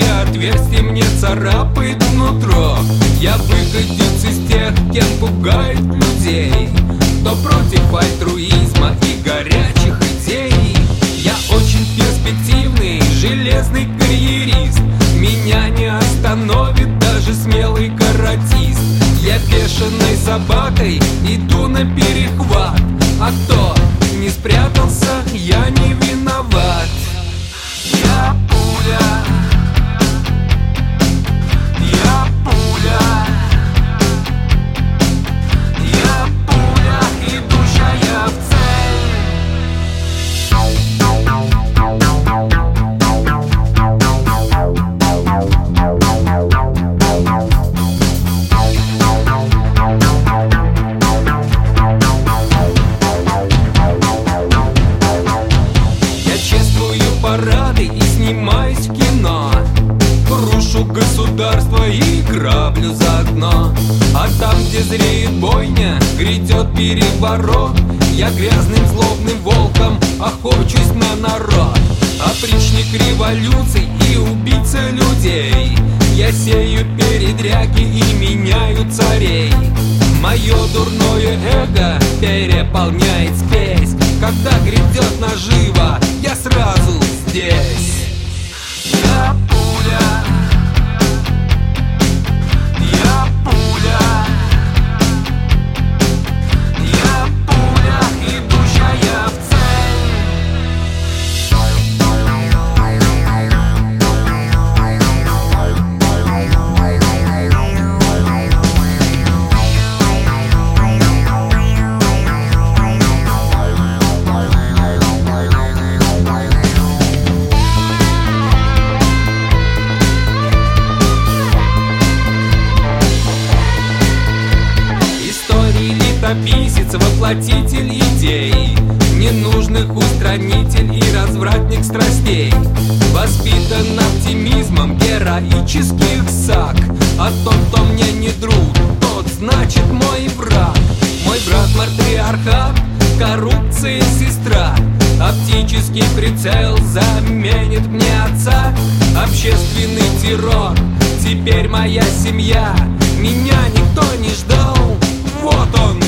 отверстие мне царапает нутро. Я выходец из тех, кем пугает людей, кто против альтруизма и горячих идей. Я очень перспективный, железный карьерист. Меня не остановит даже смелый каратист. Я бешеной собакой иду на перехват, а кто не спрятался, я не виноват. Я пуля, я пуля, я пуля, идущая в цель. Я чествую парады и снимаюсь в кино, крушу государство и граблю заодно. А там, где зреет бойня, грядет переворот, я грязным злобным волком охочусь на народ. Опричник революций и убийца людей, я сею передряги и меняю царей. Мое дурное эго переполняет спесь. Когда грядет наживо, я сразу здесь. Я пуля, я пуля, я пуля, идущая в цель. Летописец, воплотитель идей, ненужных устранитель и развратник страстей. Воспитан оптимизмом героических саг. О том, кто мне не друг, тот значит мой враг. Мой брат матриархат, коррупция сестра. Оптический прицел заменит мне отца. Общественный террор, теперь моя семья. Меня никто не ждал, вот он